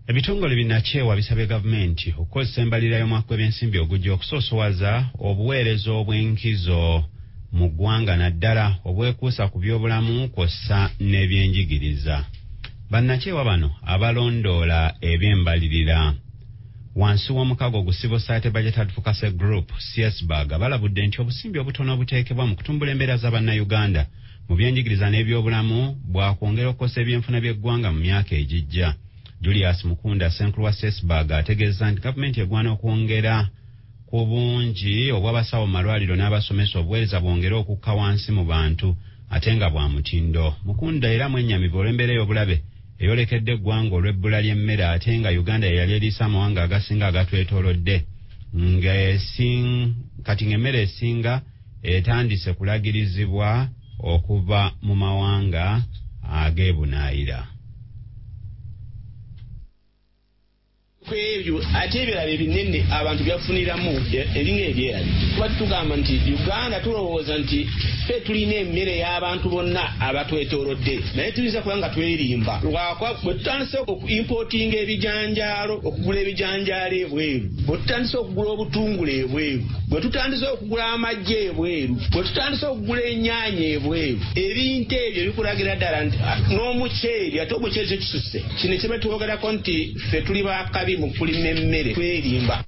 Ebitongole binakyewa bisabye gavumenti okukozesa embalirira y'omwaka w'ebyensimbi ogujja okusoosowaza obuweereza obw'enkizo mu ggwanga naddala obwekuusa ku byobulamu kw'ossa n'ebyenjigiriza. Bannakyewa bano abalondoola eby'embalirira wansi w'omukago gu Civil Society Budget Advocacy Group CSBAG balabudde nti obusimbi obutono obuteekebwa mu kutumbula embeera z'Abannayuganda mu byenjigiriza n'ebyobulamu bwakwongera okukosa ebyenfuna by'eggwanga mu myaka egijja. Julius Mukunda Senkulu wa CSBAG ategeeza nti gavumenti egwana okwongera ku bungi obw'abasawo mu malwaliro n'abasomesa obuweereza bwongere okukka wansi mu bantu ate nga bwa mutindo. Mukunda era mwennyamivu olw'embeera y'obulabe eyolekedde eggwanga olw'ebbula ly'emmere ate nga Uganda yali eriisa amawanga agasinga agatwetoolodde kati ng'emmere esinga etandise kulagirizibwa okuva mu mawanga ag'ebunaayira. Kwebyo ate ebirala ebinene abantu byafuniramu ebinga ebyerabi kuba tugamba nti Uganda tulowooza nti ffe tulina emmere y'abantu bonna abatwetoolodde naye tuyinza kuba nga twerimba lwakwa bwe tutandise okuimportinga ebijanjaalo okugula ebijanjaalo ebweru bwe tutandise okugula obutungulu ebweru bwe tutandise okugula amagye ebweru bwe tutandise okugula ennyaanya ebweru ebintu ebyo bikulagira ddala nti n'omuceeri ate omuceeri kyo kisuse kino kyebe twogerako nti ffe tuli bakabi mu kulima emmere twerimba.